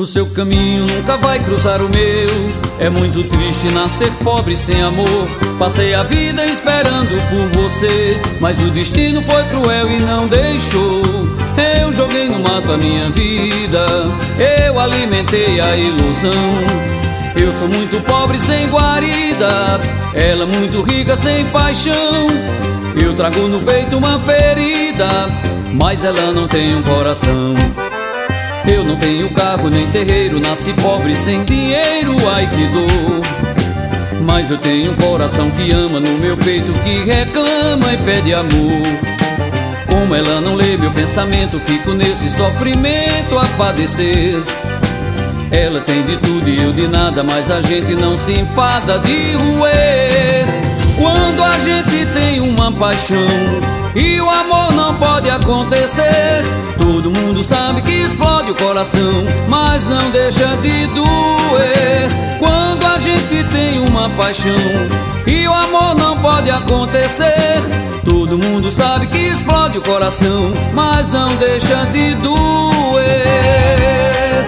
O seu caminho nunca vai cruzar o meu. É muito triste nascer pobre sem amor. Passei a vida esperando por você, mas o destino foi cruel e não deixou. Eu joguei no mato a minha vida, eu alimentei a ilusão. Eu sou muito pobre sem guarida, ela muito rica sem paixão. Eu trago no peito uma ferida, mas ela não tem um coração. Eu não tenho carro nem terreiro, nasci pobre sem dinheiro, ai que dor. Mas eu tenho um coração que ama no meu peito, que reclama e pede amor. Como ela não lê meu pensamento, fico nesse sofrimento a padecer. Ela tem de tudo e eu de nada, mas a gente não se enfada de roer. Quando a gente tem uma paixão e o amor não pode acontecer, todo mundo sabe que explode o coração, mas não deixa de doer. Quando a gente tem uma paixão e o amor não pode acontecer, todo mundo sabe que explode o coração, mas não deixa de doer.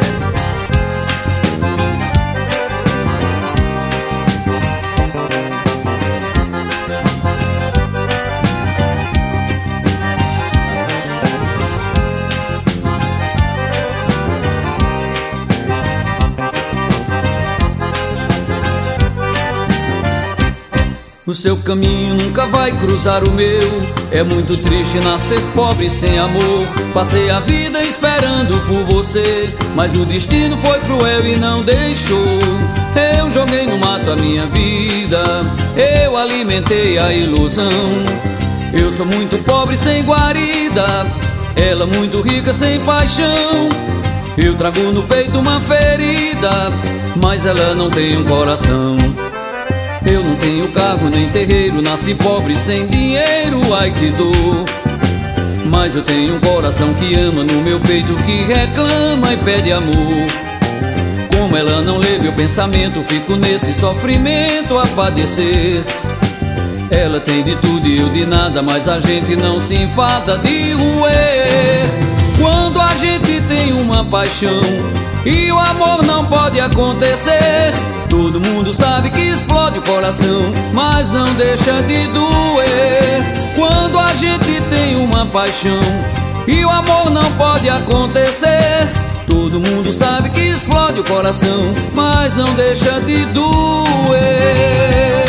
O seu caminho nunca vai cruzar o meu. É muito triste nascer pobre sem amor. Passei a vida esperando por você, mas o destino foi cruel e não deixou. Eu joguei no mato a minha vida, eu alimentei a ilusão. Eu sou muito pobre sem guarida, ela muito rica sem paixão. Eu trago no peito uma ferida, mas ela não tem um coração. Eu não tenho carro nem terreiro, nasci pobre sem dinheiro, ai que dor. Mas eu tenho um coração que ama no meu peito, que reclama e pede amor. Como ela não lê meu pensamento, fico nesse sofrimento a padecer. Ela tem de tudo e eu de nada, mas a gente não se enfada de roer. Quando a gente tem uma paixão e o amor não pode acontecer, todo mundo sabe que explode o coração, mas não deixa de doer. Quando a gente tem uma paixão e o amor não pode acontecer, todo mundo sabe que explode o coração, mas não deixa de doer.